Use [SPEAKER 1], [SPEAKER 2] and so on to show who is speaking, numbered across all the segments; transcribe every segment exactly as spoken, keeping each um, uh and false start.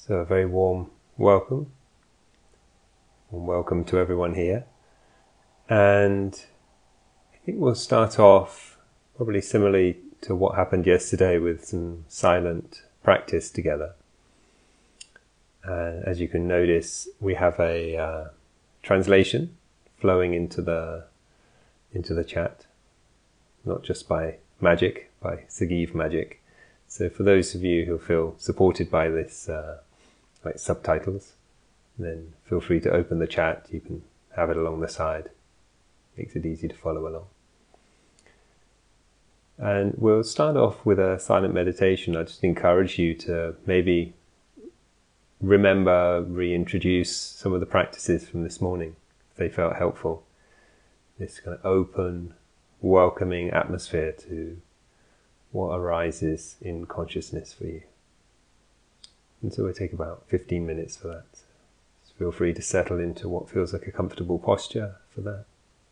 [SPEAKER 1] So a very warm welcome, and welcome to everyone here. And I think we'll start off probably similarly to what happened yesterday with some silent practice together. Uh, as you can notice, we have a uh, translation flowing into the into the chat, not just by magic, by Sagiv magic. So for those of you who feel supported by this, uh, like subtitles, then feel free to open the chat. You can have it along the side. Makes it easy to follow along. And we'll start off with a silent meditation. I just encourage you to maybe remember, reintroduce some of the practices from this morning, if they felt helpful. This kind of open, welcoming atmosphere to what arises in consciousness for you. And so we'll take about fifteen minutes for that. So feel free to settle into what feels like a comfortable posture for that.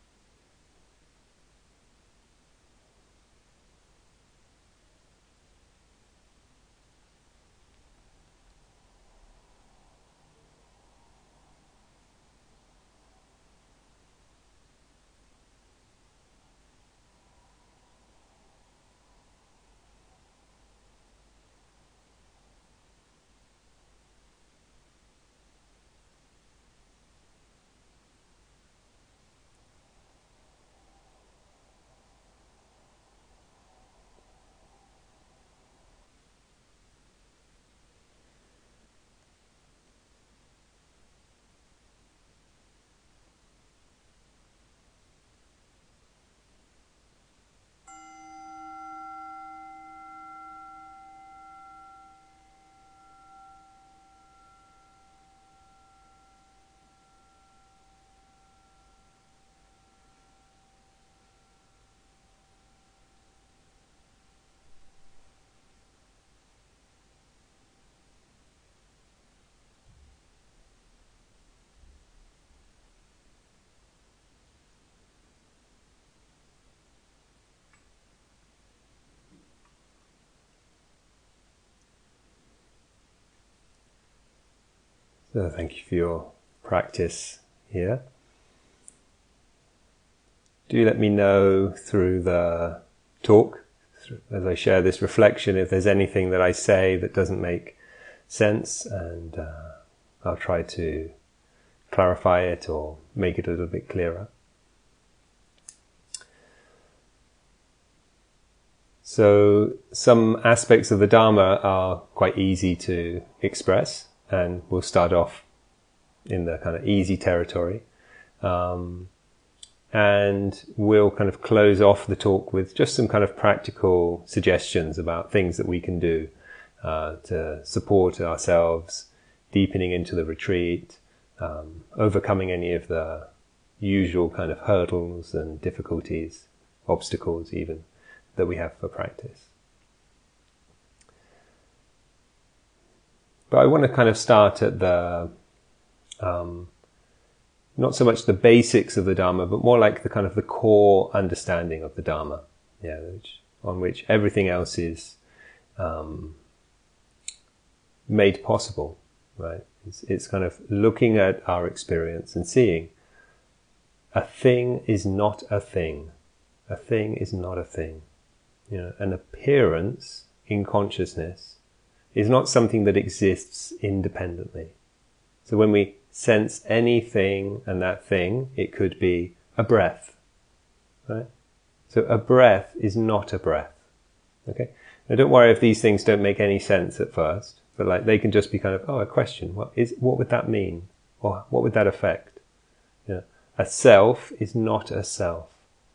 [SPEAKER 1] So thank you for your practice here. Do let me know through the talk, as I share this reflection, if there's anything that I say that doesn't make sense, and uh, I'll try to clarify it or make it a little bit clearer. So some aspects of the Dharma are quite easy to express, and we'll start off in the kind of easy territory. Um, and we'll kind of close off the talk with just some kind of practical suggestions about things that we can do uh, to support ourselves, deepening into the retreat, um, overcoming any of the usual kind of hurdles and difficulties, obstacles even, that we have for practice. But I want to kind of start at the, um, not so much the basics of the Dharma, but more like the kind of the core understanding of the Dharma, yeah, which, on which everything else is um, made possible, right? It's, it's kind of looking at our experience and seeing a thing is not a thing. A thing is not a thing. You know, an appearance in consciousness is not something that exists independently. So when we sense anything and that thing, it could be a breath, right? So a breath is not a breath, okay? Now don't worry if these things don't make any sense at first, but like they can just be kind of, oh, a question. What is? What would that mean? Or what would that affect? You know, a self is not a self.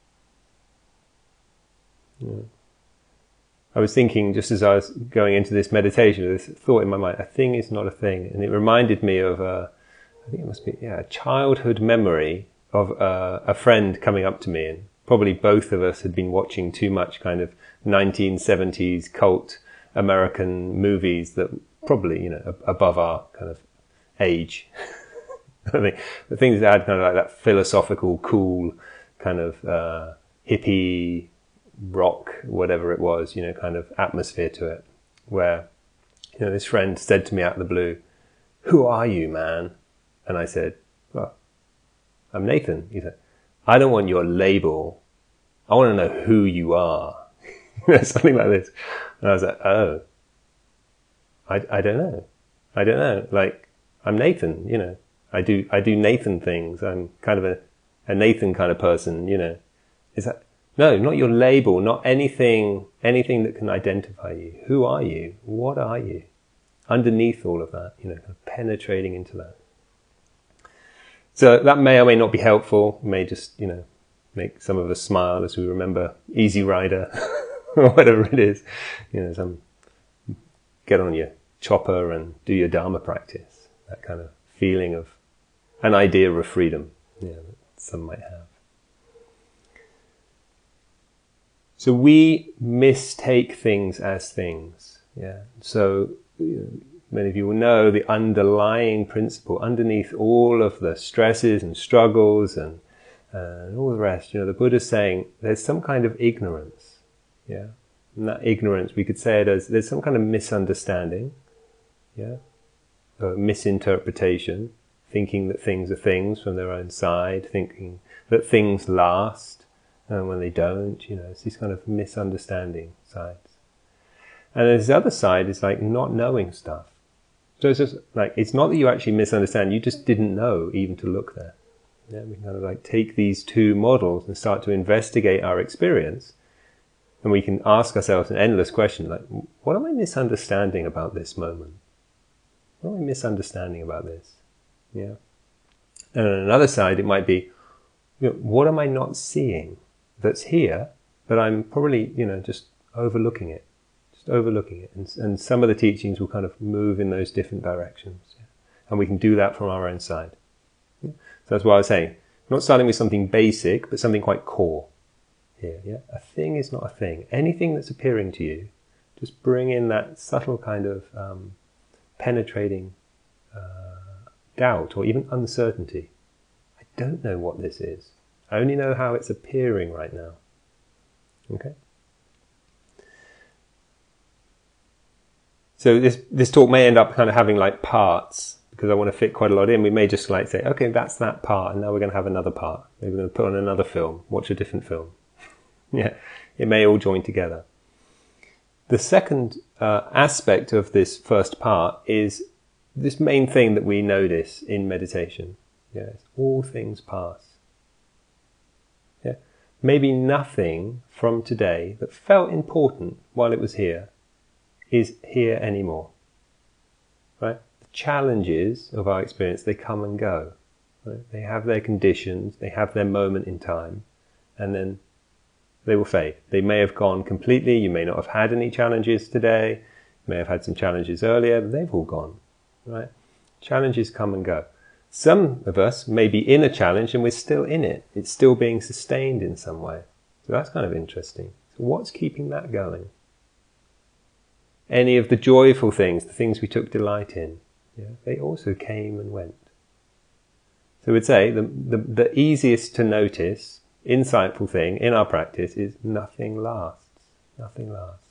[SPEAKER 1] You know, I was thinking, just as I was going into this meditation, this thought in my mind, a thing is not a thing. And it reminded me of, a, I think it must be, yeah, a childhood memory of a, a friend coming up to me. And probably both of us had been watching too much kind of nineteen seventies cult American movies that probably, you know, above our kind of age. I think the things that had kind of like that philosophical, cool kind of uh, hippie, rock, whatever it was, you know, kind of atmosphere to it, where, you know, this friend said to me out of the blue, "Who are you, man?" And I said, "Well, I'm Nathan." He said, "I don't want your label. I want to know who you are." Something like this. And I was like, "Oh, I, I don't know. I don't know. Like, I'm Nathan, you know. I do I do Nathan things. I'm kind of a, a Nathan kind of person, you know." Is that no, not your label, not anything anything that can identify you. Who are you? What are you? Underneath all of that, you know, kind of penetrating into that. So that may or may not be helpful, may just, you know, make some of us smile as we remember Easy Rider or whatever it is. You know, some get on your chopper and do your Dharma practice. That kind of feeling of an idea of freedom, you know, that some might have. So we mistake things as things. Yeah. So you know, many of you will know the underlying principle underneath all of the stresses and struggles and, uh, and all the rest. You know, the Buddha's saying there's some kind of ignorance. Yeah. And that ignorance, we could say it as there's some kind of misunderstanding. Yeah. Or misinterpretation, thinking that things are things from their own side, thinking that things last. And when they don't, you know, it's these kind of misunderstanding sides. And this other side is like not knowing stuff. So it's just like, it's not that you actually misunderstand, you just didn't know even to look there. Yeah, we kind of like take these two models and start to investigate our experience. And we can ask ourselves an endless question like, what am I misunderstanding about this moment? What am I misunderstanding about this? Yeah. And on another side, it might be, you know, what am I not seeing that's here, but I'm probably, you know, just overlooking it, just overlooking it. And, and some of the teachings will kind of move in those different directions. Yeah? And we can do that from our own side. Yeah? So that's what I was saying. Not starting with something basic, but something quite core here. Yeah? A thing is not a thing. Anything that's appearing to you, just bring in that subtle kind of um, penetrating uh, doubt or even uncertainty. I don't know what this is. I only know how it's appearing right now. Okay? So this this talk may end up kind of having like parts, because I want to fit quite a lot in. We may just like say, okay, that's that part, and now we're going to have another part. Maybe we're going to put on another film, watch a different film. Yeah, it may all join together. The second uh, aspect of this first part is this main thing that we notice in meditation. Yes, all things pass. Yeah, maybe nothing from today that felt important while it was here is here anymore. Right? The challenges of our experience, they come and go. Right? They have their conditions, they have their moment in time, and then they will fade. They may have gone completely, you may not have had any challenges today, you may have had some challenges earlier, but they've all gone. Right? Challenges come and go. Some of us may be in a challenge and we're still in it. It's still being sustained in some way. So that's kind of interesting. So what's keeping that going? Any of the joyful things, the things we took delight in, yeah, they also came and went. So we'd say the, the, the easiest to notice, insightful thing in our practice is nothing lasts. Nothing lasts.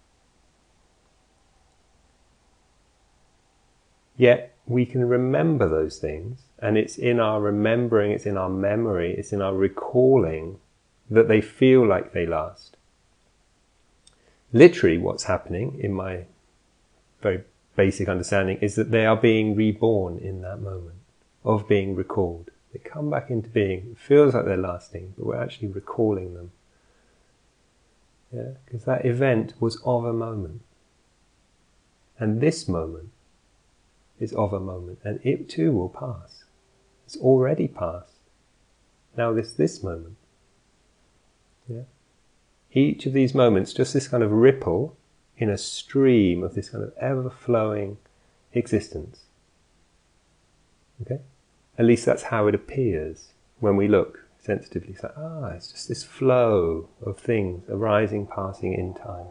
[SPEAKER 1] Yet we can remember those things, and it's in our remembering, it's in our memory, it's in our recalling that they feel like they last. Literally what's happening, in my very basic understanding, is that they are being reborn in that moment of being recalled. They come back into being. It feels like they're lasting, but we're actually recalling them. Yeah, because that event was of a moment. And this moment is of a moment, and it too will pass. It's already passed. Now this this moment. Yeah. Each of these moments, just this kind of ripple in a stream of this kind of ever-flowing existence. Okay? At least that's how it appears when we look sensitively. It's like, ah, it's just this flow of things arising, passing in time.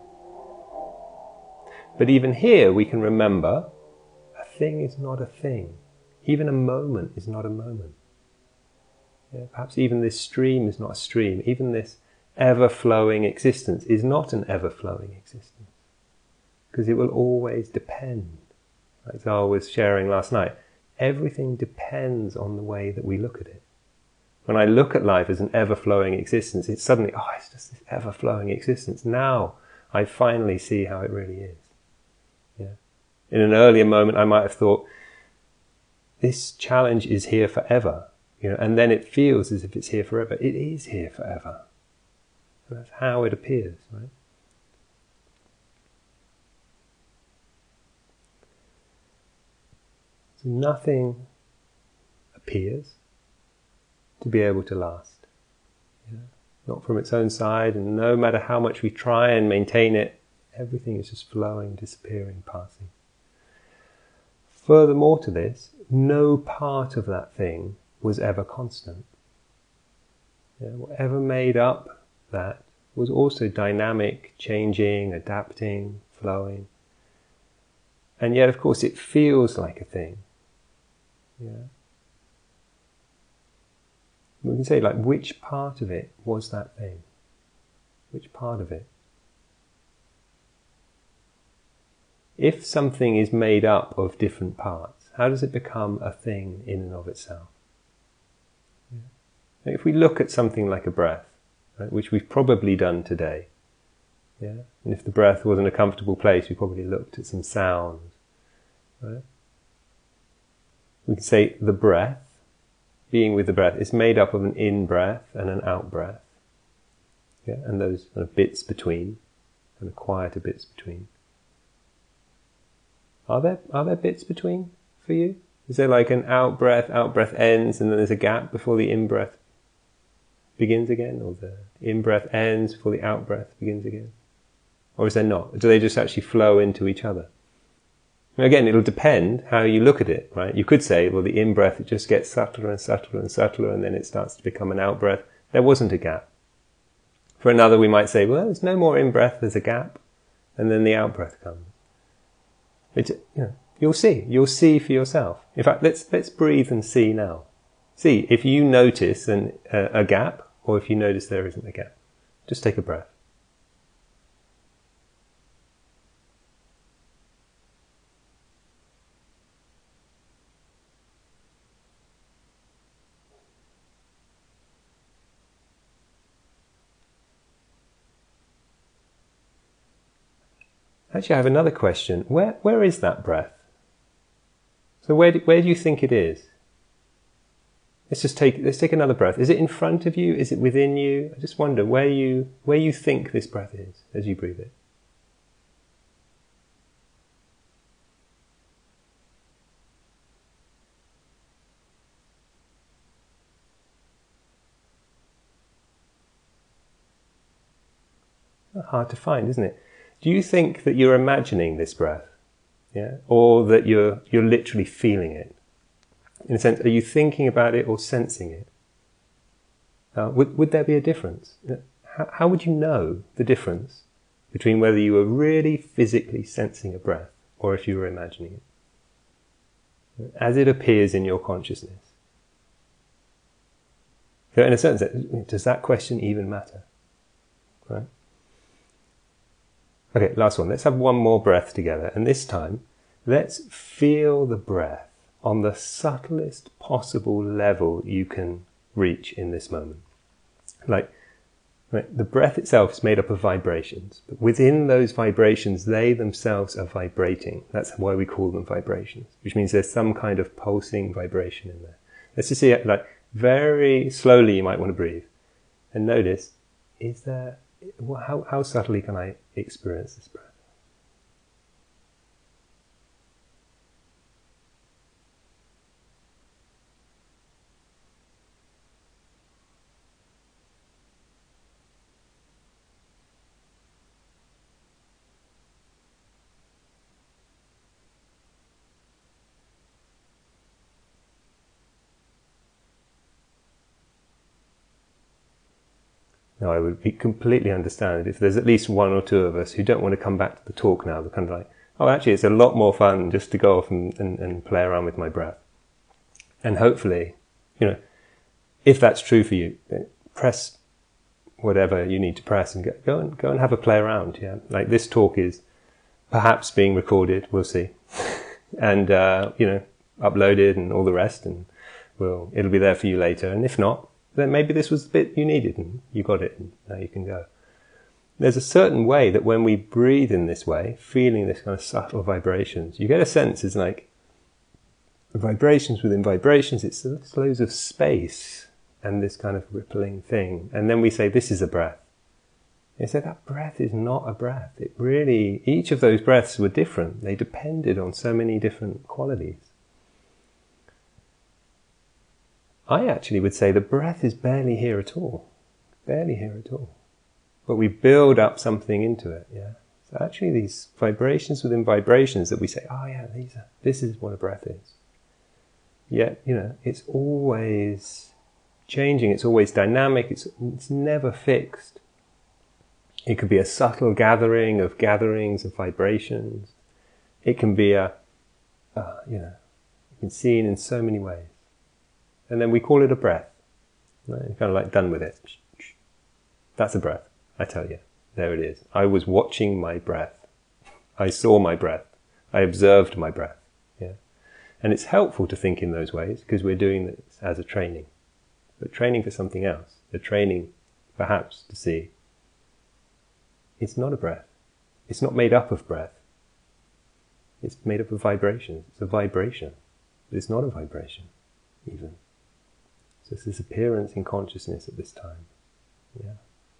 [SPEAKER 1] But even here we can remember a thing is not a thing. Even a moment is not a moment. Yeah, perhaps even this stream is not a stream. Even this ever-flowing existence is not an ever-flowing existence. Because it will always depend. like Zal was sharing last night, everything depends on the way that we look at it. When I look at life as an ever-flowing existence, it's suddenly, oh, it's just this ever-flowing existence. Now I finally see how it really is. Yeah. In an earlier moment, I might have thought, this challenge is here forever. You know, and then it feels as if it's here forever. It is here forever. And that's how it appears, right? So nothing appears to be able to last. Yeah? Not from its own side, and no matter how much we try and maintain it, everything is just flowing, disappearing, passing. Furthermore to this, no part of that thing was ever constant. Yeah, whatever made up that was also dynamic, changing, adapting, flowing. And yet, of course, it feels like a thing. Yeah. We can say, like, which part of it was that thing? Which part of it? If something is made up of different parts, how does it become a thing in and of itself? Yeah. If we look at something like a breath, right, which we've probably done today, yeah, and if the breath wasn't a comfortable place, we probably looked at some sounds, right? We can say the breath, being with the breath, is made up of an in-breath and an out-breath, yeah, and those kind of bits between, and the quieter bits between. Are there are there bits between for you? Is there like an out-breath, out-breath ends, and then there's a gap before the in-breath begins again, or the in-breath ends before the out-breath begins again? Or is there not? Do they just actually flow into each other? And again, it'll depend how you look at it, right? You could say, well, the in-breath, it just gets subtler and subtler and subtler, and then it starts to become an out-breath. There wasn't a gap. For another, we might say, well, there's no more in-breath, there's a gap, and then the out-breath comes. It's, you know, you'll see. You'll see for yourself. In fact, let's let's breathe and see now. See if you notice an, a, a gap, or if you notice there isn't a gap. Just take a breath. Actually, I have another question. Where where is that breath? So where do, where do you think it is? Let's just take let's take another breath. Is it in front of you? Is it within you? I just wonder where you where you think this breath is as you breathe it. Hard to find, isn't it? Do you think that you're imagining this breath? Yeah? Or that you're you're literally feeling it? In a sense, are you thinking about it or sensing it? Uh, would would there be a difference? How, how would you know the difference between whether you were really physically sensing a breath or if you were imagining it? As it appears in your consciousness. So in a certain sense, does that question even matter? Right? Okay, last one. Let's have one more breath together. And this time, let's feel the breath on the subtlest possible level you can reach in this moment. Like, right, the breath itself is made up of vibrations. But within those vibrations, they themselves are vibrating. That's why we call them vibrations, which means there's some kind of pulsing vibration in there. Let's just see it, like, very slowly you might want to breathe. And notice, is there... How, how subtly can I experience this breath? Now, I would be completely understand if there's at least one or two of us who don't want to come back to the talk now. They're kind of like, oh, actually, it's a lot more fun just to go off and, and, and play around with my breath. And hopefully, you know, if that's true for you, press whatever you need to press and go, go and go and have a play around. Yeah, like this talk is perhaps being recorded. We'll see. and uh, you know, uploaded and all the rest, and we'll, it'll be there for you later. And if not, then maybe this was the bit you needed and you got it, and now you can go. There's a certain way that when we breathe in this way, feeling this kind of subtle vibrations, you get a sense it's like vibrations within vibrations. It's this loads of space and this kind of rippling thing. And then we say, this is a breath. And so that breath is not a breath. It really, each of those breaths were different. They depended on so many different qualities. I actually would say the breath is barely here at all. Barely here at all. But we build up something into it, yeah. So actually these vibrations within vibrations that we say, oh yeah, these are, this is what a breath is. Yet, you know, it's always changing, it's always dynamic, it's, it's never fixed. It could be a subtle gathering of gatherings of vibrations. It can be a, uh, you know, you can see it in so many ways. And then we call it a breath. Right? Kind of like done with it. That's a breath. I tell you, there it is. I was watching my breath. I saw my breath. I observed my breath. Yeah, and it's helpful to think in those ways because we're doing this as a training, but training for something else. The training, perhaps, to see it's not a breath. It's not made up of breath. It's made up of vibrations. It's a vibration, but it's not a vibration, even. So it's this appearance in consciousness at this time. Yeah.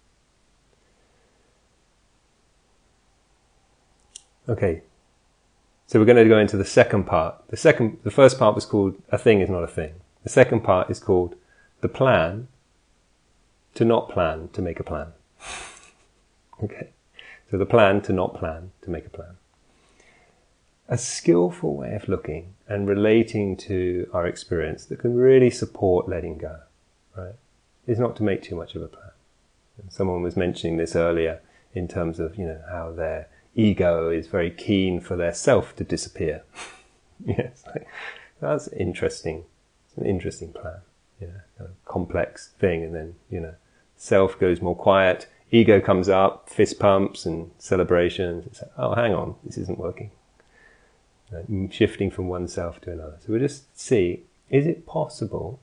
[SPEAKER 1] Okay, so we're going to go into the second part. The second, the first part was called "A thing is not a thing." The second part is called "The plan to not plan to make a plan." Okay, so the plan to not plan to make a plan. A skillful way of looking and relating to our experience that can really support letting go, right, is not to make too much of a plan. And someone was mentioning this earlier in terms of, you know, how their ego is very keen for their self to disappear. Yes, like, that's interesting. It's an interesting plan. Yeah, kind of complex thing, and then, you know, self goes more quiet, ego comes up, fist pumps and celebrations. It's like, oh, hang on, this isn't working. Uh, shifting from one self to another. So we'll just see, is it possible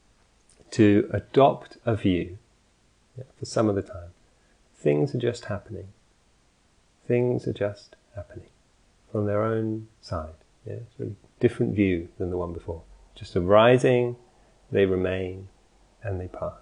[SPEAKER 1] to adopt a view, yeah, for some of the time? Things are just happening. Things are just happening from their own side. Yeah, it's a really different view than the one before. Just arising, they remain, and they pass.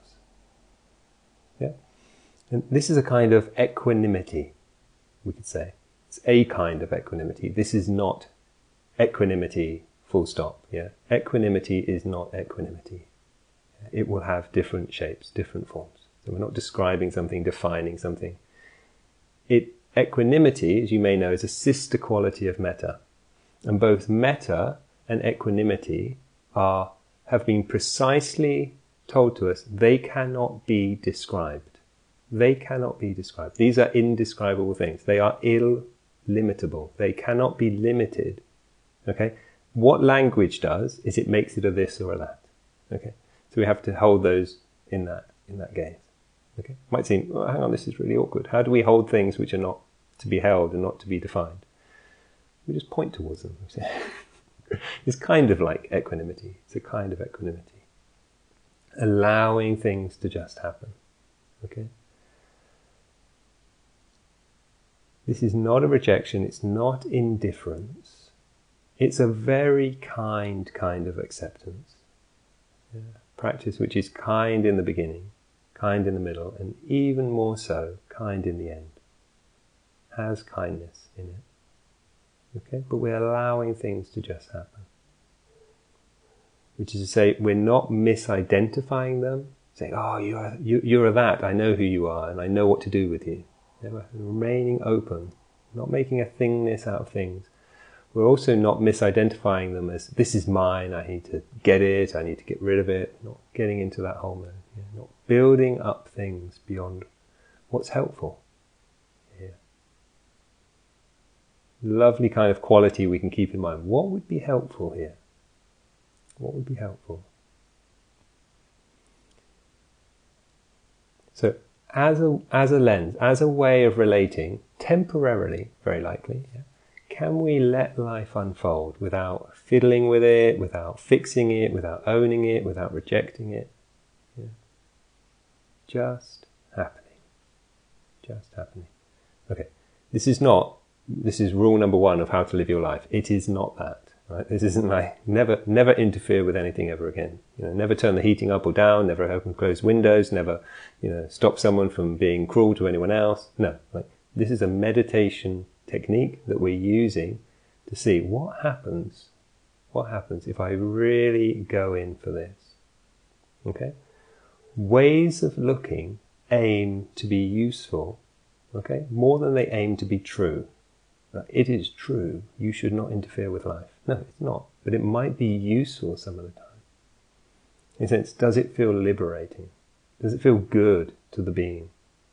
[SPEAKER 1] Yeah, and this is a kind of equanimity, we could say. It's a kind of equanimity. This is not equanimity, full stop. Yeah, equanimity is not equanimity. It will have different shapes, different forms. So we're not describing something, defining something. It Equanimity, as you may know, is a sister quality of metta. And both metta and equanimity are, have been precisely told to us they cannot be described. They cannot be described. These are indescribable things. They are illimitable. They cannot be limited. Okay? What language does is it makes it a this or a that. Okay? So we have to hold those in that, in that gaze. Okay? Might seem, oh, hang on, this is really awkward. How do we hold things which are not to be held and not to be defined? We just point towards them. It's kind of like equanimity. It's a kind of equanimity. Allowing things to just happen. Okay? This is not a rejection. It's not indifference. It's a very kind kind of acceptance. Yeah. Practice which is kind in the beginning, kind in the middle, and even more so, kind in the end. Has kindness in it. Okay? But we're allowing things to just happen. Which is to say, we're not misidentifying them, saying, oh, you're, you, you're that, I know who you are, and I know what to do with you. Yeah, we're remaining open, not making a thingness out of things. We're also not misidentifying them as, this is mine, I need to get it, I need to get rid of it. Not getting into that whole mode. Yeah, not building up things beyond what's helpful. Yeah. Lovely kind of quality we can keep in mind. What would be helpful here? What would be helpful? So, as a, as a lens, as a way of relating, temporarily, very likely, yeah, can we let life unfold without fiddling with it, without fixing it, without owning it, without rejecting it? Yeah. Just happening. Just happening. Okay, this is not, this is rule number one of how to live your life. It is not that. Right? This isn't like, never never interfere with anything ever again. You know, never turn the heating up or down, never open and close windows, never, you know, stop someone from being cruel to anyone else. No, like, this is a meditation technique that we're using to see what happens, what happens if I really go in for this. Okay? Ways of looking aim to be useful, okay, more than they aim to be true. It is true, you should not interfere with life. No, it's not. But it might be useful some of the time. In a sense, does it feel liberating? Does it feel good to the being?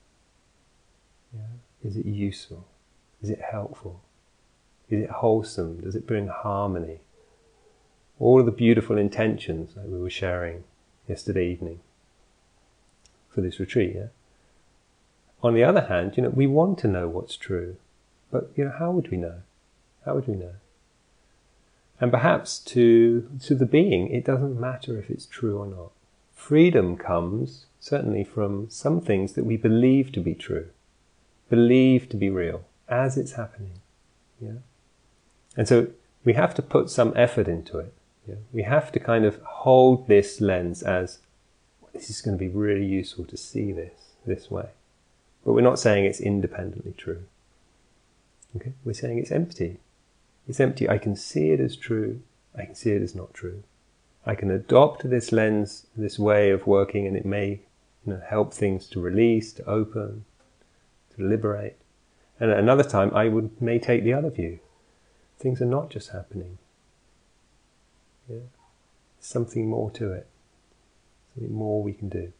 [SPEAKER 1] Yeah. Is it useful? Is it helpful? Is it wholesome? Does it bring harmony? All of the beautiful intentions that we were sharing yesterday evening for this retreat. Yeah? On the other hand, you know, we want to know what's true. But, you know, how would we know? How would we know? And perhaps to, to the being, it doesn't matter if it's true or not. Freedom comes, certainly, from some things that we believe to be true, believe to be real, as it's happening. Yeah? And so we have to put some effort into it. Yeah? We have to kind of hold this lens as, this is going to be really useful to see this, this way. But we're not saying it's independently true. Okay? We're saying it's empty. It's empty. I can see it as true. I can see it as not true. I can adopt this lens, this way of working, and it may, you know, help things to release, to open, to liberate. And at another time, I would may take the other view. Things are not just happening. Yeah? There's something more to it. Something more we can do.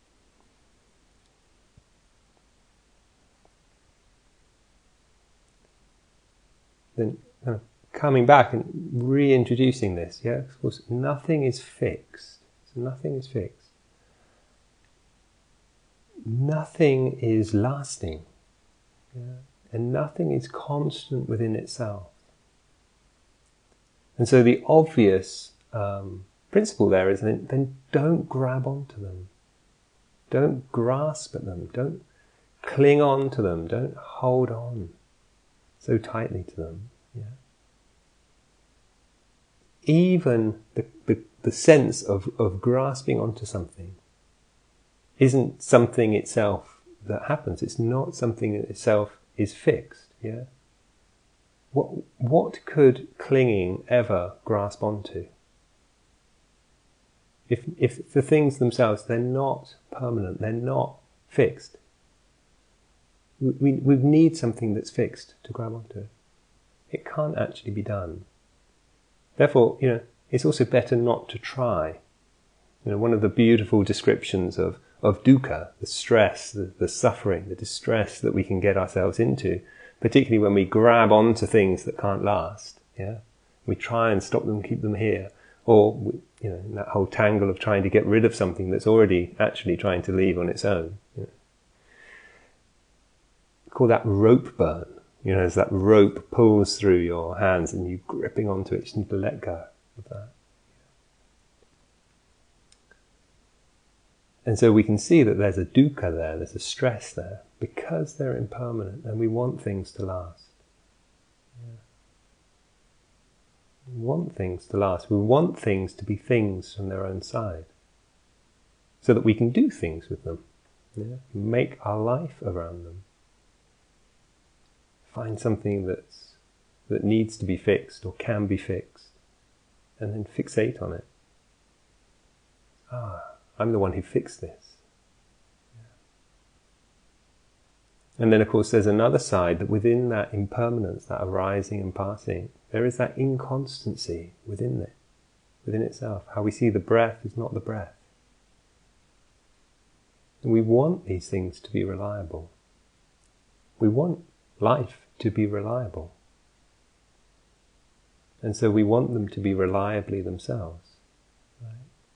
[SPEAKER 1] Then uh, coming back and reintroducing this, yeah, of course, nothing is fixed. So nothing is fixed. Nothing is lasting, yeah? And nothing is constant within itself. And so the obvious um, principle there is then, then don't grab onto them. Don't grasp at them. Don't cling on to them. Don't hold on so tightly to them. Yeah. Even the, the, the sense of, of grasping onto something isn't something itself that happens. It's not something that itself is fixed. Yeah. What what could clinging ever grasp onto? If if the things themselves, they're not permanent, they're not fixed. We, we need something that's fixed to grab onto it. It can't actually be done. Therefore, you know, it's also better not to try. You know, one of the beautiful descriptions of, of dukkha, the stress, the, the suffering, the distress that we can get ourselves into, particularly when we grab onto things that can't last. Yeah, we try and stop them, keep them here, or we, you know, in that whole tangle of trying to get rid of something that's already actually trying to leave on its own. You know. Call that rope burn. You know, as that rope pulls through your hands and you gripping onto it, you just need to let go of that. And so we can see that there's a dukkha there, there's a stress there, because they're impermanent and we want things to last. Yeah. We want things to last. We want things to be things from their own side, so that we can do things with them. Yeah. Make our life around them. Find something that's, that needs to be fixed or can be fixed, and then fixate on it. Ah, I'm the one who fixed this. Yeah. And then, of course, there's another side, that within that impermanence, that arising and passing, there is that inconstancy within it, within itself. How we see the breath is not the breath. And we want these things to be reliable. We want life to be reliable. And so we want them to be reliably themselves. Right?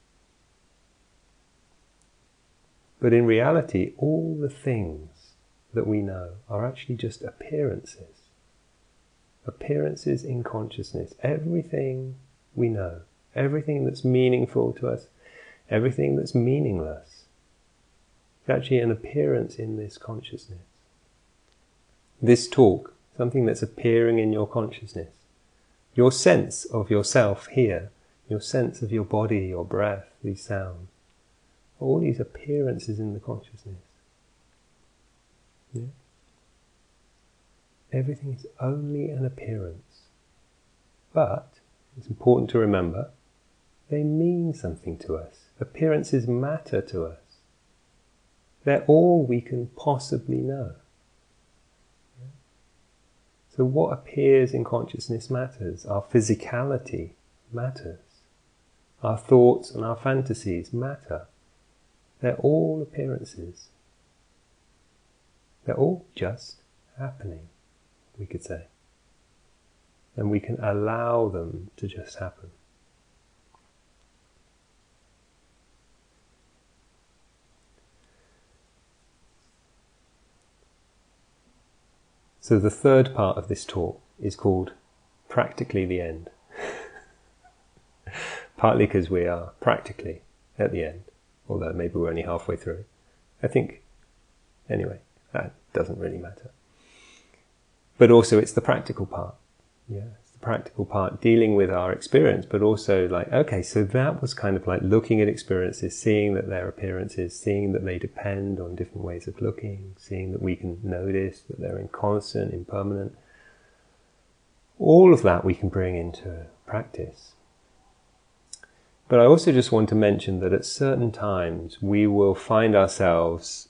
[SPEAKER 1] But in reality, all the things that we know are actually just appearances Appearances in consciousness. Everything we know, everything that's meaningful to us, everything that's meaningless, is actually an appearance in this consciousness. This talk, something that's appearing in your consciousness. Your sense of yourself here, your sense of your body, your breath, these sounds, all these appearances in the consciousness. Yeah? Everything is only an appearance. But, it's important to remember, they mean something to us. Appearances matter to us. They're all we can possibly know. Yeah? So what appears in consciousness matters. Our physicality matters. Our thoughts and our fantasies matter. They're all appearances. They're all just happening, we could say. And we can allow them to just happen. So the third part of this talk is called Practically the End. Partly because we are practically at the end, although maybe we're only halfway through. I think, anyway, that doesn't really matter. But also it's the practical part. Yeah, it's the practical part, dealing with our experience, but also like, okay, so that was kind of like looking at experiences, seeing that they're appearances, seeing that they depend on different ways of looking, seeing that we can notice that they're inconstant, impermanent. All of that we can bring into practice. But I also just want to mention that at certain times we will find ourselves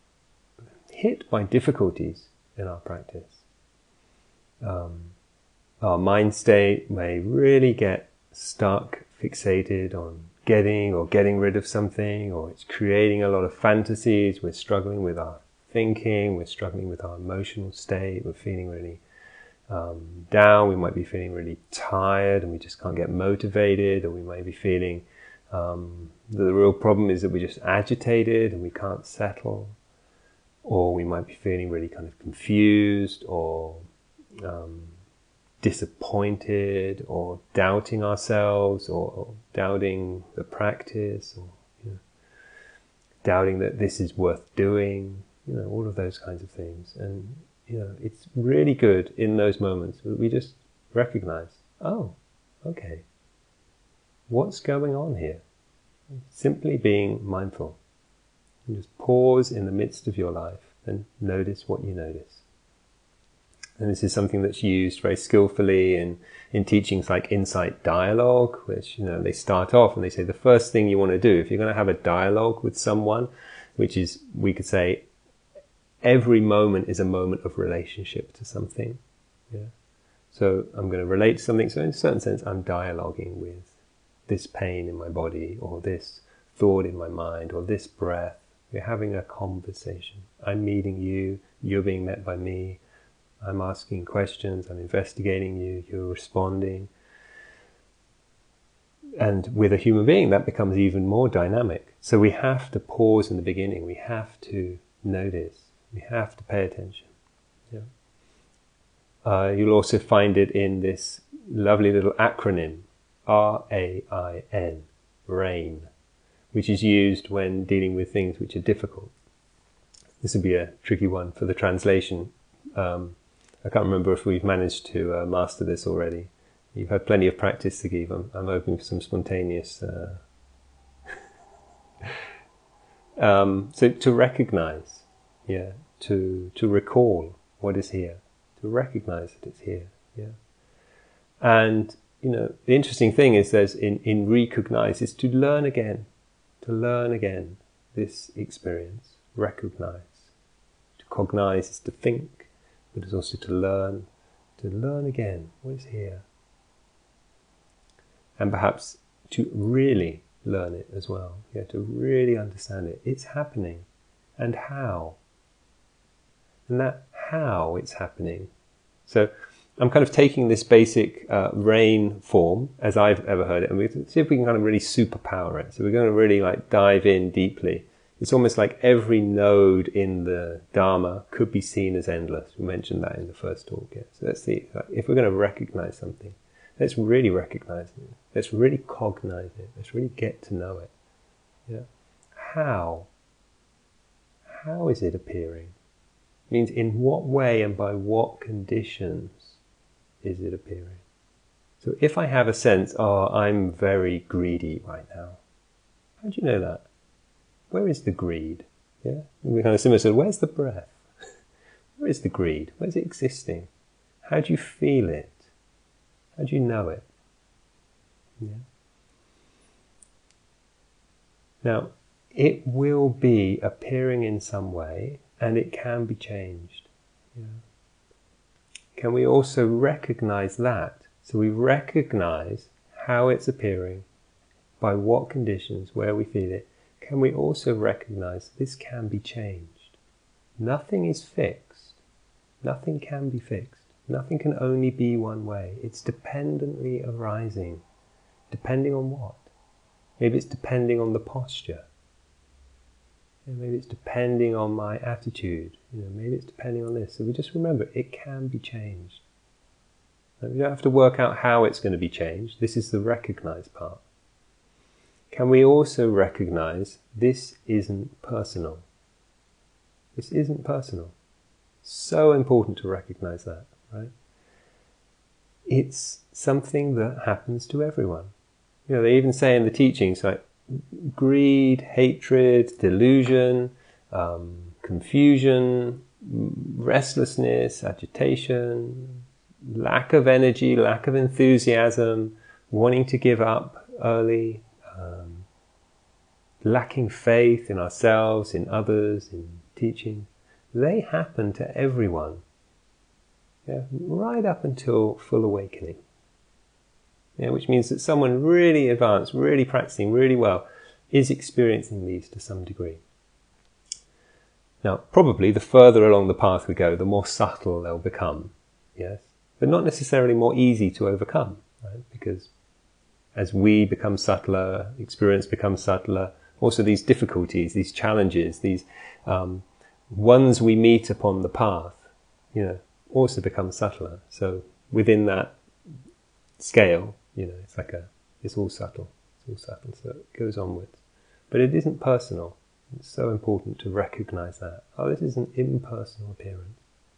[SPEAKER 1] hit by difficulties in our practice. Um, our mind state may really get stuck, fixated on getting or getting rid of something, or it's creating a lot of fantasies. We're struggling with our thinking, we're struggling with our emotional state, we're feeling really um, down, we might be feeling really tired and we just can't get motivated, or we may be feeling um, the real problem is that we're just agitated and we can't settle, or we might be feeling really kind of confused or um, disappointed or doubting ourselves, or, or doubting the practice, or you know, doubting that this is worth doing, you know, all of those kinds of things. And you know, it's really good in those moments that we just recognize, oh, okay, what's going on here? Simply being mindful. And just pause in the midst of your life and notice what you notice. And this is something that's used very skillfully in, in teachings like Insight Dialogue, which, you know, they start off and they say the first thing you want to do, if you're going to have a dialogue with someone, which is, we could say, every moment is a moment of relationship to something. Yeah. So I'm going to relate to something. So in a certain sense, I'm dialoguing with this pain in my body, or this thought in my mind, or this breath. We're having a conversation. I'm meeting you. You're being met by me. I'm asking questions. I'm investigating you. You're responding. And with a human being, that becomes even more dynamic. So we have to pause in the beginning. We have to notice. We have to pay attention. Yeah. Uh, you'll also find it in this lovely little acronym, R A I N, RAIN, which is used when dealing with things which are difficult. This would be a tricky one for the translation. Um, I can't remember if we've managed to uh, master this already. You've had plenty of practice to give. I'm, I'm hoping for some spontaneous... Uh... um, so to recognize. Yeah, to to recall what is here, to recognize that it's here. Yeah, and you know the interesting thing is, there's in in recognize is to learn again, to learn again this experience. Recognize, to cognize is to think, but it's also to learn, to learn again what is here, and perhaps to really learn it as well. Yeah, to really understand it. It's happening, and how. And that how it's happening. So I'm kind of taking this basic uh, RAIN form as I've ever heard it, and we see if we can kind of really superpower it. So we're going to really like dive in deeply It's almost like every node in the Dharma could be seen as endless. We mentioned that in the first talk. Yeah. So let's see, if we're going to recognize something, let's really recognize it. Let's really cognize it. Let's really get to know it. Yeah. How? How is it appearing? It means in what way and by what conditions is it appearing? So if I have a sense, oh, I'm very greedy right now. How do you know that? Where is the greed? Yeah, we're kind of similar. So where's the breath? Where is the greed? Where's it existing? How do you feel it? How do you know it? Yeah. Now, it will be appearing in some way, and it can be changed. Yeah. Can we also recognize that? So we recognize how it's appearing, by what conditions, where we feel it. Can we also recognize this can be changed? Nothing is fixed. Nothing can be fixed. Nothing can only be one way. It's dependently arising. Depending on what? Maybe it's depending on the posture. Yeah, maybe it's depending on my attitude. You know, maybe it's depending on this. So we just remember, it can be changed. We don't have to work out how it's going to be changed. This is the recognize part. Can we also recognize this isn't personal? This isn't personal. So important to recognize that, right? It's something that happens to everyone. You know, they even say in the teachings, like greed, hatred, delusion, um, confusion, restlessness, agitation, lack of energy, lack of enthusiasm, wanting to give up early, um, lacking faith in ourselves, in others, in teaching. They happen to everyone. Yeah, right up until full awakening. Yeah, which means that someone really advanced, really practicing really well, is experiencing these to some degree. Now, probably the further along the path we go, the more subtle they'll become. Yes, but not necessarily more easy to overcome, right? Because as we become subtler, experience becomes subtler, also these difficulties, these challenges, these um, ones we meet upon the path, you know, also become subtler. So within that scale, you know, it's like a, it's all subtle, it's all subtle, so it goes onwards. But it isn't personal. It's so important to recognize that. Oh, this is an impersonal appearance.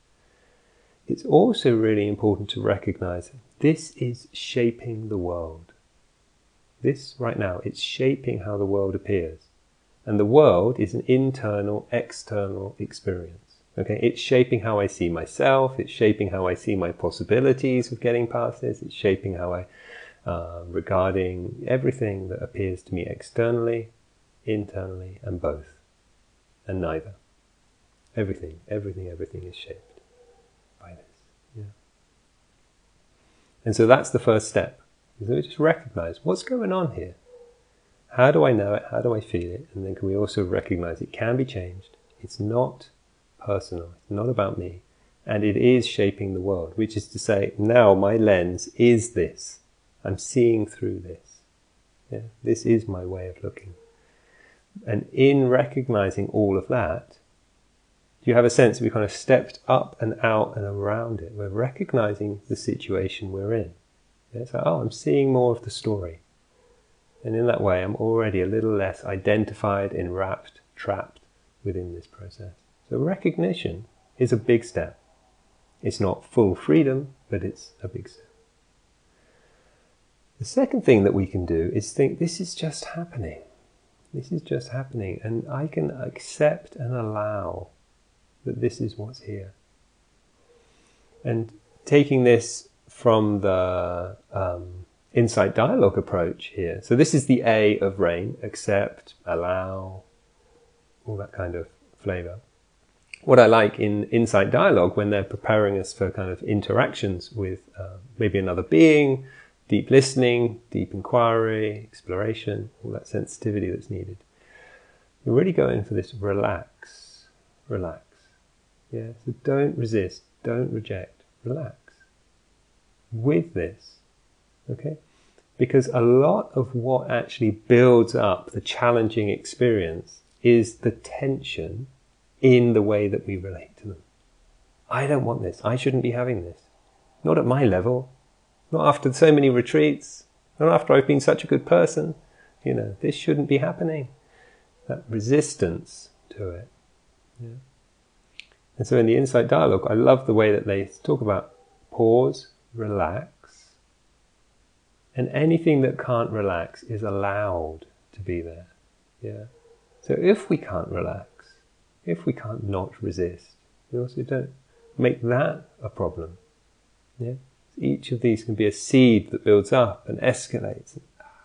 [SPEAKER 1] It's also really important to recognize this is shaping the world. This, right now, it's shaping how the world appears. And the world is an internal, external experience. Okay, it's shaping how I see myself, it's shaping how I see my possibilities of getting past this, it's shaping how I, uh, regarding everything that appears to me externally, internally, and both. And neither. Everything, everything, everything is shaped by this. Yeah. And so that's the first step. So we just recognize what's going on here. How do I know it? How do I feel it? And then can we also recognize it can be changed. It's not personal. It's not about me. And it is shaping the world, which is to say, now my lens is this. I'm seeing through this. Yeah? This is my way of looking. And in recognizing all of that, do you have a sense that we kind of stepped up and out and around it? We're recognizing the situation we're in. Yeah? It's like, oh, I'm seeing more of the story. And in that way, I'm already a little less identified, enwrapped, trapped within this process. So recognition is a big step. It's not full freedom, but it's a big step. The second thing that we can do is think, this is just happening. This is just happening. And I can accept and allow that this is what's here. And taking this from the um, insight dialogue approach here. So this is the A of RAIN, accept, allow, all that kind of flavor. What I like in insight dialogue, when they're preparing us for kind of interactions with uh, maybe another being, deep listening, deep inquiry, exploration, all that sensitivity that's needed. You're really going for this relax, relax. Yeah, so don't resist, don't reject, relax with this, okay? Because a lot of what actually builds up the challenging experience is the tension in the way that we relate to them. I don't want this. I shouldn't be having this. Not at my level. Not after so many retreats. Not after I've been such a good person. You know, this shouldn't be happening. That resistance to it. Yeah. And so in the Insight Dialogue, I love the way that they talk about pause, relax, and anything that can't relax is allowed to be there. Yeah. So if we can't relax, if we can't not resist, we also don't make that a problem. Yeah. Each of these can be a seed that builds up and escalates.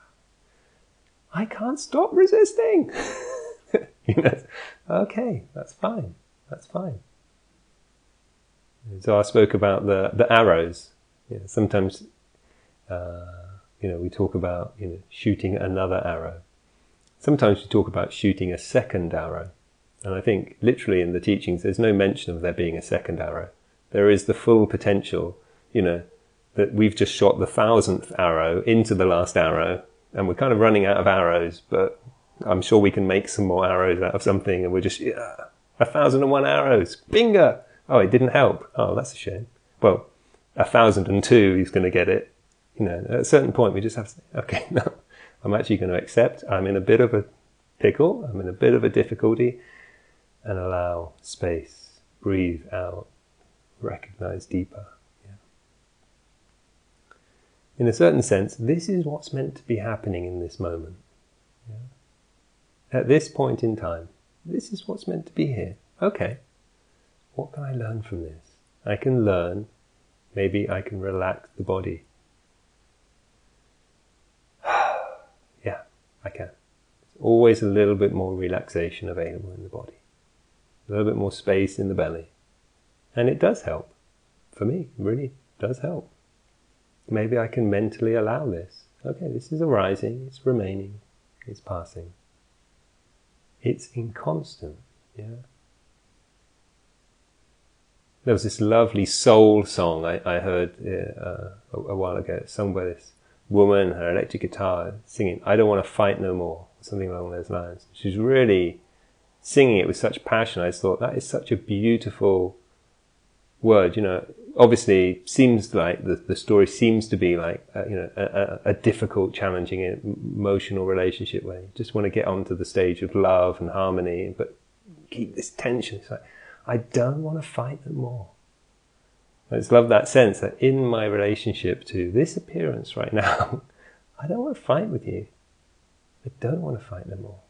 [SPEAKER 1] I can't stop resisting. You know, okay, that's fine. That's fine. So I spoke about the the arrows. You know, sometimes, uh, you know, we talk about you know shooting another arrow. Sometimes we talk about shooting a second arrow. And I think literally in the teachings, there's no mention of there being a second arrow. There is the full potential, you know, that we've just shot the thousandth arrow into the last arrow, and we're kind of running out of arrows, but I'm sure we can make some more arrows out of something, and we're just, yeah, a thousand and one arrows, bingo! Oh, it didn't help. Oh, that's a shame. Well, a thousand and two, he's going to get it. You know, at a certain point, we just have to say, okay, no, I'm actually going to accept I'm in a bit of a pickle, I'm in a bit of a difficulty, and allow space, breathe out, recognize deeper. Yeah. In a certain sense, this is what's meant to be happening in this moment. Yeah. At this point in time, this is what's meant to be here. Okay, what can I learn from this? I can learn, maybe I can relax the body. Yeah, I can. There's always a little bit more relaxation available in the body. A little bit more space in the belly. And it does help. For me, it really does help. Maybe I can mentally allow this. Okay, this is arising, it's remaining, it's passing. It's inconstant, yeah. There was this lovely soul song I, I heard uh, a, a while ago, sung by this woman, her electric guitar, singing, I don't want to fight no more, something along those lines. She's really singing it with such passion. I just thought, that is such a beautiful word, you know. Obviously, seems like the, the story seems to be like, a, you know, a, a difficult, challenging, emotional relationship where you just want to get onto the stage of love and harmony, but keep this tension. It's like, I don't want to fight them more. I just love that sense that in my relationship to this appearance right now, I don't want to fight with you. I don't want to fight no more.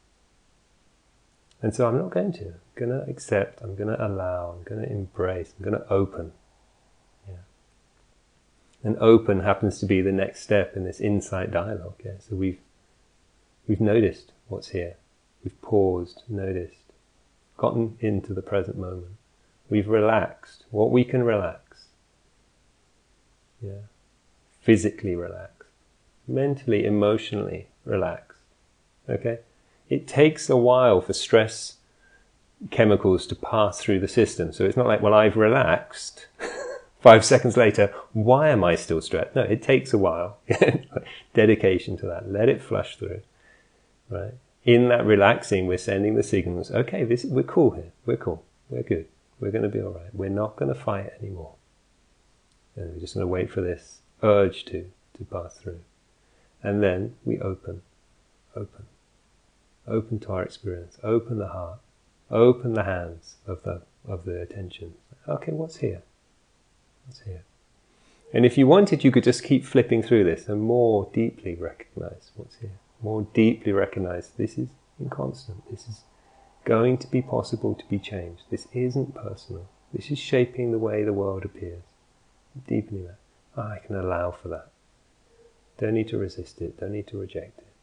[SPEAKER 1] And so I'm not going to. I'm going to accept, I'm going to allow, I'm going to embrace, I'm going to open. Yeah. And open happens to be the next step in this insight dialogue. Yeah? So we've, we've noticed what's here. We've paused, noticed, gotten into the present moment. We've relaxed what we can relax. Yeah. Physically relaxed. Mentally, emotionally relaxed. Okay? It takes a while for stress chemicals to pass through the system. So it's not like, well, I've relaxed. Five seconds later, why am I still stressed? No, it takes a while. Dedication to that. Let it flush through. Right? In that relaxing, we're sending the signals, okay, this, we're cool here. We're cool. We're good. We're going to be all right. We're not going to fight anymore. And we're just going to wait for this urge to, to pass through. And then we open. Open. Open to our experience. Open the heart. Open the hands of the of the attention. Okay, what's here? What's here? And if you wanted, you could just keep flipping through this and more deeply recognize what's here. More deeply recognize this is inconstant. This is going to be possible to be changed. This isn't personal. This is shaping the way the world appears. Deepening that. Oh, I can allow for that. Don't need to resist it. Don't need to reject it.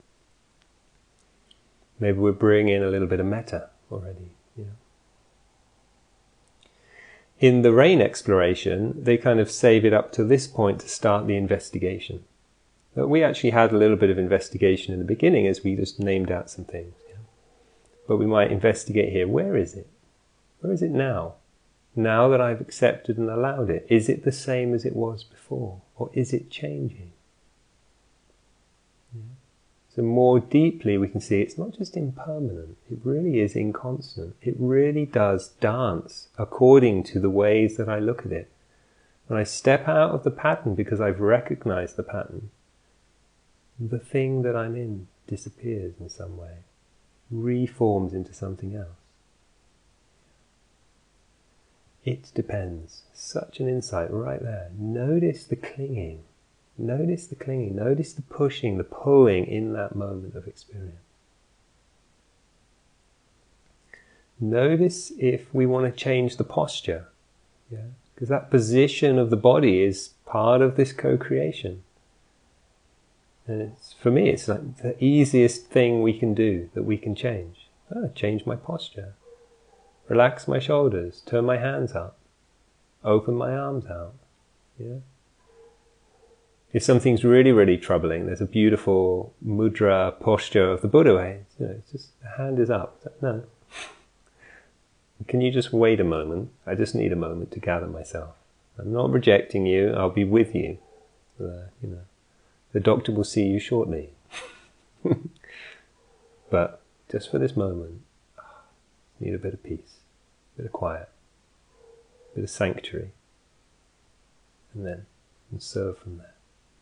[SPEAKER 1] Maybe we're bringing in a little bit of metta already. You know. In the rain exploration, they kind of save it up to this point to start the investigation. But we actually had a little bit of investigation in the beginning as we just named out some things. Yeah. But we might investigate here. Where is it? Where is it now? Now that I've accepted and allowed it, is it the same as it was before? Or is it changing? Yeah. So more deeply we can see it's not just impermanent, it really is inconstant. It really does dance according to the ways that I look at it. When I step out of the pattern because I've recognized the pattern, the thing that I'm in disappears in some way, reforms into something else. It depends. Such an insight right there. Notice the clinging. Notice the clinging. Notice the pushing, the pulling in that moment of experience. Notice if we want to change the posture. Yeah? Because that position of the body is part of this co-creation. And it's, for me, it's like the easiest thing we can do, that we can change. Oh, change my posture. Relax my shoulders, turn my hands up, open my arms out. Yeah? If something's really, really troubling, there's a beautiful mudra posture of the Buddha way. You know, it's just the hand is up. No. Can you just wait a moment? I just need a moment to gather myself. I'm not rejecting you. I'll be with you. Uh, you know, the doctor will see you shortly. But just for this moment, need a bit of peace, a bit of quiet, a bit of sanctuary, and then and serve from there.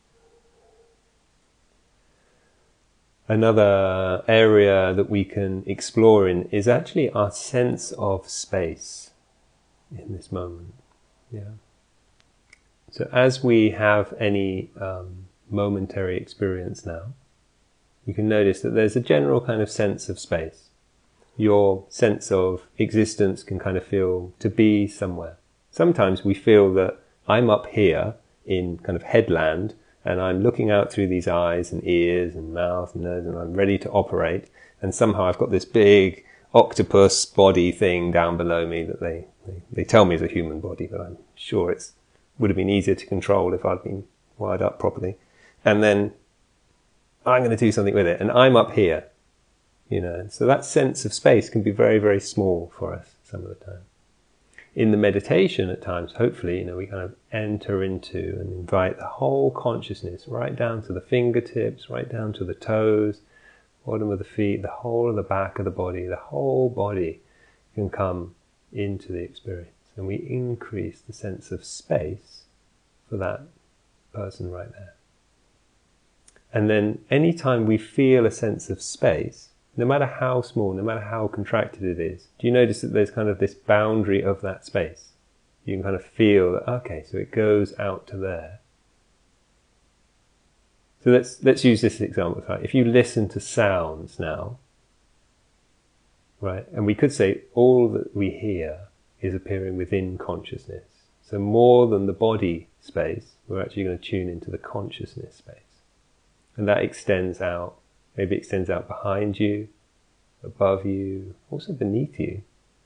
[SPEAKER 1] Another area that we can explore in is actually our sense of space in this moment. Yeah. So as we have any um, momentary experience now, you can notice that there's a general kind of sense of space. Your sense of existence can kind of feel to be somewhere. Sometimes we feel that I'm up here in kind of headland, and I'm looking out through these eyes and ears and mouth and nose, and I'm ready to operate. And somehow I've got this big octopus body thing down below me that they, they, they tell me is a human body, but I'm sure it would have been easier to control if I'd been wired up properly. And then I'm going to do something with it, and I'm up here. You know, so that sense of space can be very, very small for us some of the time. In the meditation at times, hopefully, you know, we kind of enter into and invite the whole consciousness right down to the fingertips, right down to the toes, bottom of the feet, the whole of the back of the body. The whole body can come into the experience, and we increase the sense of space for that person right there. And then anytime we feel a sense of space, no matter how small, no matter how contracted it is, do you notice that there's kind of this boundary of that space? You can kind of feel that, okay, so it goes out to there. So let's let's use this example. Right? If you listen to sounds now, right, and we could say all that we hear is appearing within consciousness. So more than the body space, we're actually going to tune into the consciousness space. And that extends out. Maybe it extends out behind you, above you, also beneath you.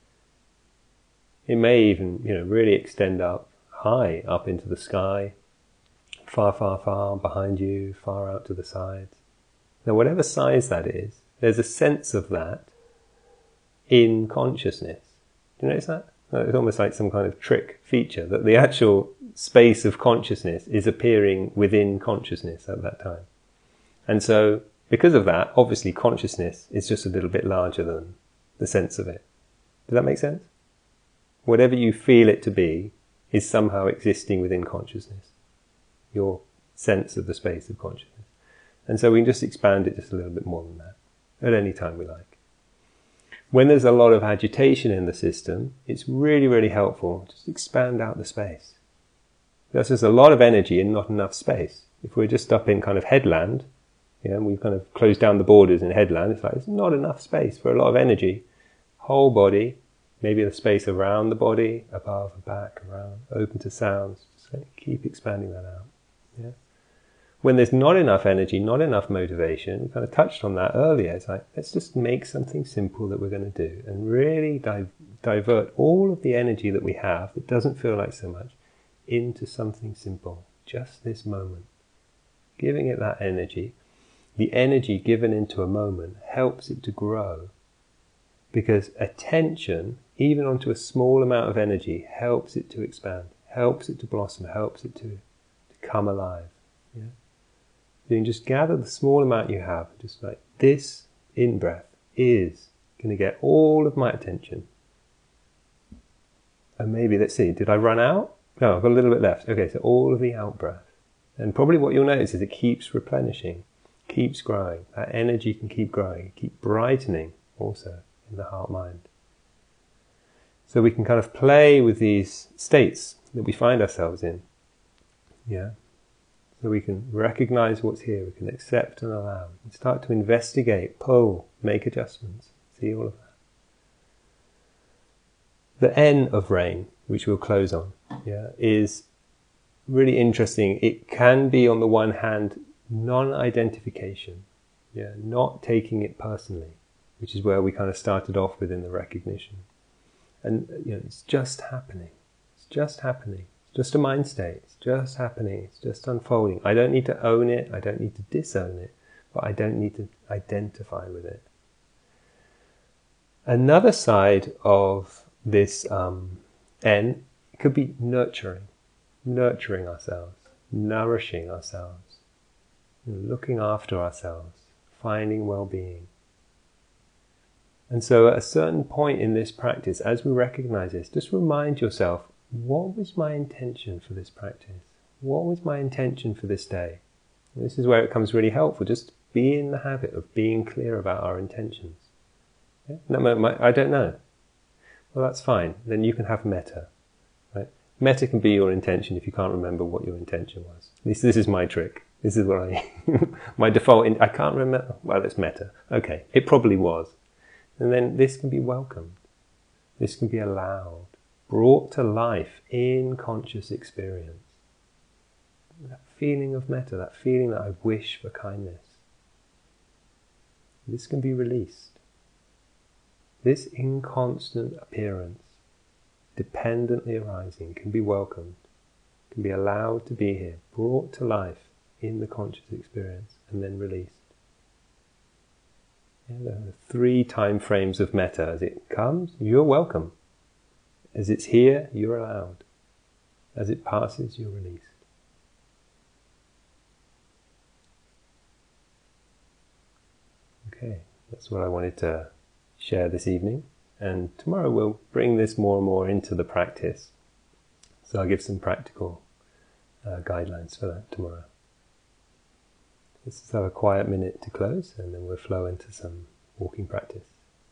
[SPEAKER 1] It may even, you know, really extend up high, up into the sky, far, far, far behind you, far out to the sides. Now, whatever size that is, there's a sense of that in consciousness. Do you notice that? It's almost like some kind of trick feature, that the actual space of consciousness is appearing within consciousness at that time. And so, because of that, obviously consciousness is just a little bit larger than the sense of it. Does that make sense? Whatever you feel it to be is somehow existing within consciousness. Your sense of the space of consciousness. And so we can just expand it just a little bit more than that at any time we like. When there's a lot of agitation in the system, it's really, really helpful to just expand out the space. Because there's a lot of energy and not enough space. If we're just up in kind of headland, yeah, and we've kind of closed down the borders in headland, it's like there's not enough space for a lot of energy. Whole body, maybe the space around the body, above and back, around, open to sounds. Just keep expanding that out. Yeah. When there's not enough energy, not enough motivation, we kind of touched on that earlier. It's like, let's just make something simple that we're going to do and really di- divert all of the energy that we have, that doesn't feel like so much, into something simple. Just this moment. Giving it that energy. The energy given into a moment helps it to grow, because attention, even onto a small amount of energy, helps it to expand, helps it to blossom, helps it to, to come alive. Yeah? So you can just gather the small amount you have, just like this in-breath is going to get all of my attention. And maybe, let's see, did I run out? No, I've got a little bit left. Okay, so all of the out-breath. And probably what you'll notice is it keeps replenishing, keeps growing. That energy can keep growing, keep brightening also in the heart-mind. So we can kind of play with these states that we find ourselves in. Yeah. So we can recognize what's here, we can accept and allow, and start to investigate, pull, make adjustments, see all of that. The N of rain, which we'll close on, yeah, is really interesting. It can be, on the one hand, non-identification, yeah, not taking it personally, which is where we kind of started off with in the recognition. And you know, it's just happening. It's just happening. It's just a mind state. It's just happening. It's just unfolding. I don't need to own it. I don't need to disown it. But I don't need to identify with it. Another side of this um, N could be nurturing. Nurturing ourselves. Nourishing ourselves. You know, looking after ourselves. Finding well-being. And so at a certain point in this practice, as we recognize this, just remind yourself, what was my intention for this practice? What was my intention for this day? And this is where it becomes really helpful, just be in the habit of being clear about our intentions. Yeah? No, my, my, I don't know. Well, that's fine. Then you can have metta. Right? Metta can be your intention if you can't remember what your intention was. This, this is my trick. This is what I... my default... In, I can't remember... Well, it's metta. Okay, it probably was. And then this can be welcomed. This can be allowed, brought to life in conscious experience. That feeling of metta, that feeling that I wish for kindness. This can be released. This inconstant appearance, dependently arising, can be welcomed, can be allowed to be here, brought to life in the conscious experience, and then released. The three time frames of metta. As it comes, you're welcome. As it's here, you're allowed. As it passes, you're released. Okay, that's what I wanted to share this evening. And tomorrow we'll bring this more and more into the practice. So I'll give some practical uh, guidelines for that tomorrow. Let's just have a quiet minute to close, and then we'll flow into some walking practice.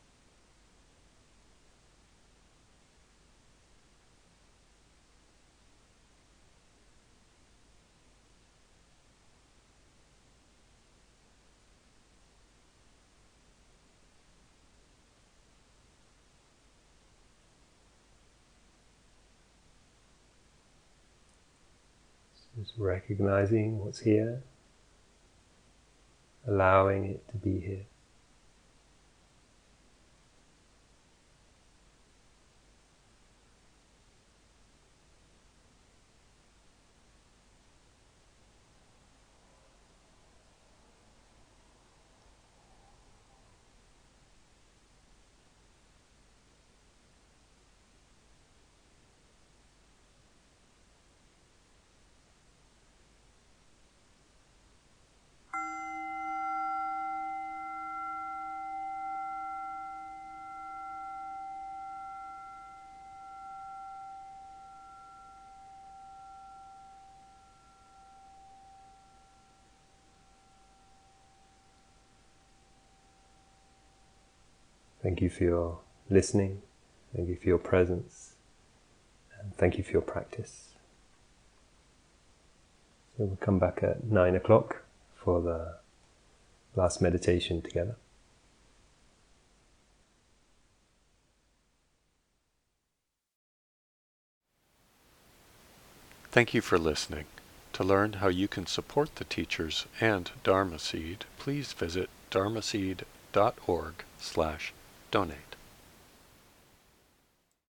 [SPEAKER 1] Just recognizing what's here. Allowing it to be here. Thank you for your listening. Thank you for your presence. And thank you for your practice. So we'll come back at nine o'clock for the last meditation together.
[SPEAKER 2] Thank you for listening. To learn how you can support the teachers and Dharma Seed, please visit dharmaseed dot org slash donate.